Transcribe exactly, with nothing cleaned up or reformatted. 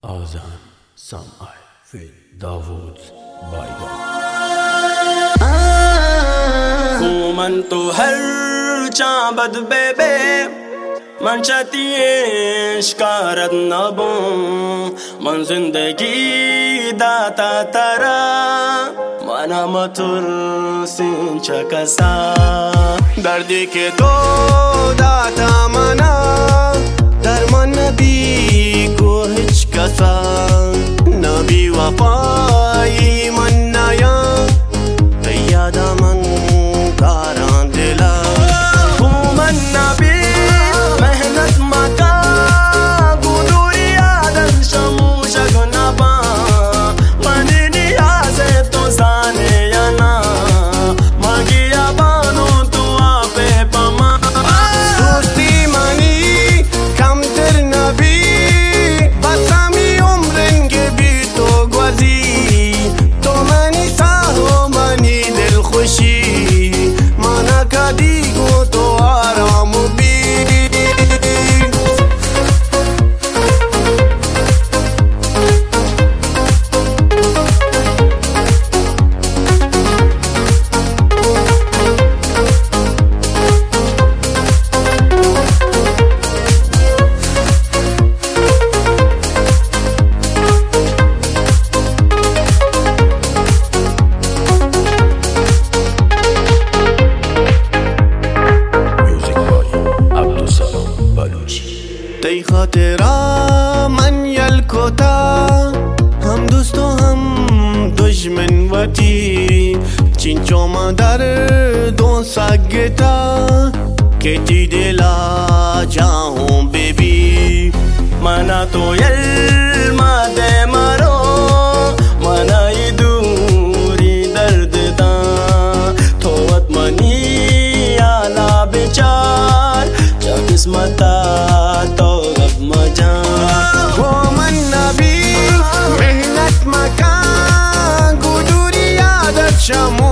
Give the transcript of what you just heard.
آذان سامعی فی داوود بایگان. من تو هر چابد ببه من چتیش کارت نبون، من زندگی داتا ترا منم ترسین چکسا، دردی که تو داتا منا در من نبی کو هیچ کسا، نبی وفایی من نیا یاد من کاران دلا، من نبی مهنت مکا گودوری آدم شمو شگنا با من نیاز تو زانه یا نا مگی آبانو تو آپه پما، دوستی منی کم تر نبی بسامی عمرن که بی تو گوزی، تو منی ساهو منی دل خوشی مانا کدی گو تو آرام بی. تی خاطرا من یلکوتا هم دوست و هم دشمن وتی چینچو ما در دو سگتا که تی دلا جاؤں بیبی منا تو یل ما دے مرو منا ای دوری درد دا توت منی آلا بچار چا قسمتا تو غب مجان، وہ من نبی محنت مکان گودوری عادت شمو